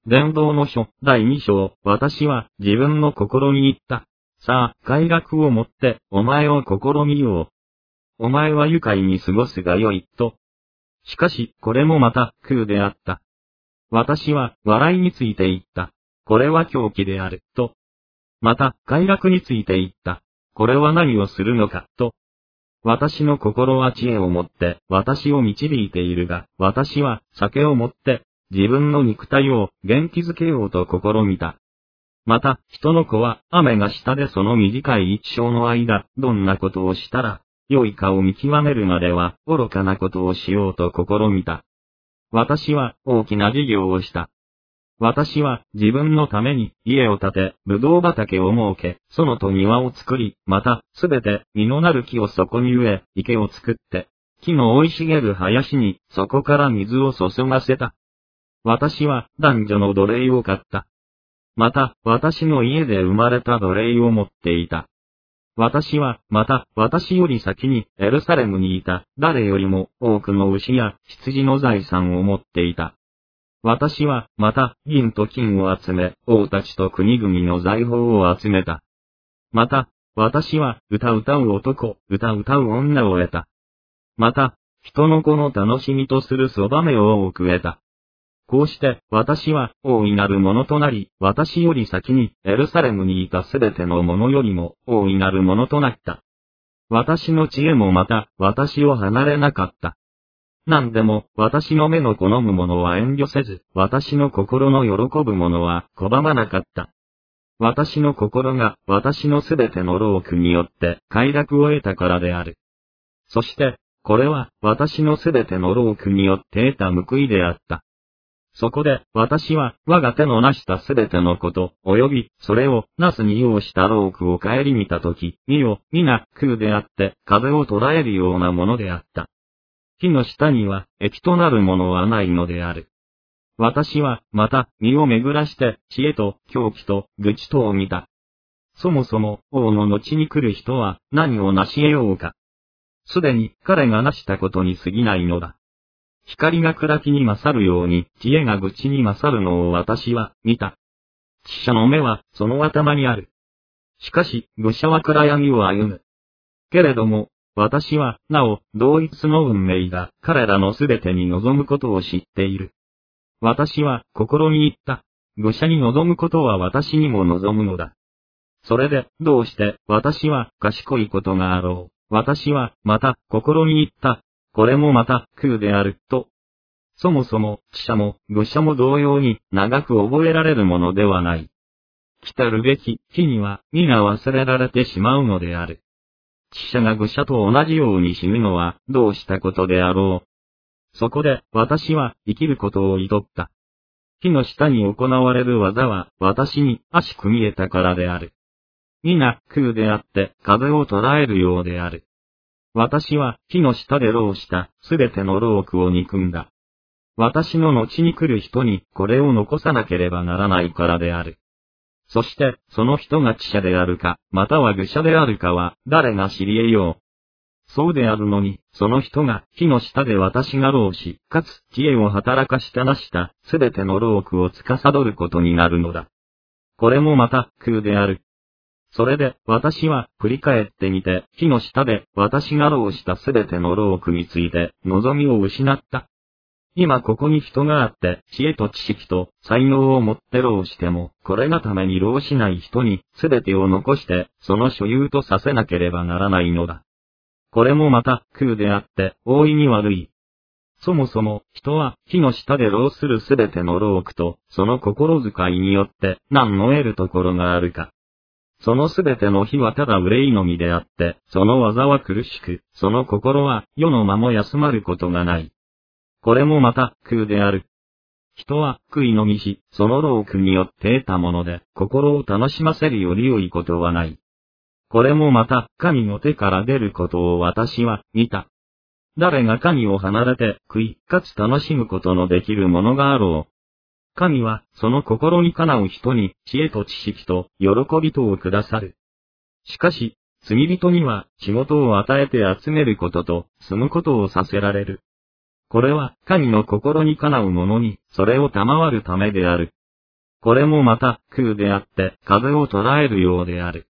伝道の書、第2章、私は自分の心に言った。さあ、快楽をもって、お前を試みよう。お前は愉快に過ごすがよい、と。しかし、これもまた、空であった。私は、笑いについて言った。これは狂気である、と。また、快楽について言った。これは何をするのか、と。私の心は知恵をもって、私を導いているが、私は、酒をもって、自分の肉体を元気づけようと試みた。また、人の子は、雨が下でその短い一生の間、どんなことをしたら、良いかを見極めるまでは、愚かなことをしようと試みた。私は、大きな事業をした。私は、自分のために、家を建て、ぶどう畑を設け、園と庭を作り、また、すべて、実のなる木をそこに植え、池を作って、木の生い茂る林に、そこから水を注がせた。私は、男女の奴隷を買った。また、私の家で生まれた奴隷を持っていた。私は、また、私より先に、エルサレムにいた、誰よりも、多くの牛や、羊の財産を持っていた。私は、また、銀と金を集め、王たちと国々の財宝を集めた。また、私は、歌う男、歌う女を得た。また、人の子の楽しみとするそばめを多く得た。こうして、私は、大いなるものとなり、私より先に、エルサレムにいたすべてのものよりも、大いなるものとなった。私の知恵もまた、私を離れなかった。何でも、私の目の好むものは遠慮せず、私の心の喜ぶものは拒まなかった。私の心が、私のすべての労苦によって、快楽を得たからである。そして、これは、私のすべての労苦によって得た報いであった。そこで、私は、我が手の成したすべてのこと、及び、それを、なすに要した労苦を顧みたとき、見よ、皆、空であって、風を捉えるようなものであった。木の下には、益となるものはないのである。私は、また、身を巡らして、知恵と、狂気と、愚痴とを見た。そもそも、王の後に来る人は、何を成し得ようか。すでに、彼が成したことに過ぎないのだ。光が暗きに勝るように、知恵が愚痴に勝るのを私は、見た。知者の目は、その頭にある。しかし、愚者は暗闇を歩む。けれども、私は、なお、同一の運命が、彼らのすべてに望むことを知っている。私は、心に言った。愚者に望むことは私にも望むのだ。それで、どうして、私は、賢いことがあろう。私は、また、心に言った。これもまた、空である、と。そもそも、知者も、愚者も同様に、長く覚えられるものではない。来たるべき日には、皆忘れられてしまうのである。知者が愚者と同じように死ぬのは、どうしたことであろう。そこで、私は、生きることを厭った。木の下に行われる技は、私に、悪しく見えたからである。皆、空であって、風を捉えるようである。私は、木の下で労した、すべての労苦を憎んだ。私の後に来る人に、これを残さなければならないからである。そして、その人が知者であるか、または愚者であるかは、誰が知り得よう。そうであるのに、その人が、木の下で私が労し、かつ、知恵を働かしたなした、すべての労苦を司ることになるのだ。これもまた、空である。それで、私は、振り返ってみて、木の下で、私が労したすべての労苦について、望みを失った。今ここに人があって、知恵と知識と、才能を持って労しても、これがために労しない人に、すべてを残して、その所有とさせなければならないのだ。これもまた、空であって、大いに悪い。そもそも、人は、木の下で労するすべての労苦と、その心遣いによって、何の得るところがあるか。そのすべての火はただ憂いのみであって、その技は苦しく、その心は、世の間も休まることがない。これもまた、空である。人は、悔いのみし、その労苦によって得たもので、心を楽しませるより良いことはない。これもまた、神の手から出ることを私は、見た。誰が神を離れて、悔い、かつ楽しむことのできるものがあろう。神は、その心にかなう人に、知恵と知識と、喜びとをくださる。しかし、罪人には、仕事を与えて集めることと、住むことをさせられる。これは、神の心にかなう者に、それを賜るためである。 これもまた空であって風を捉えるようである。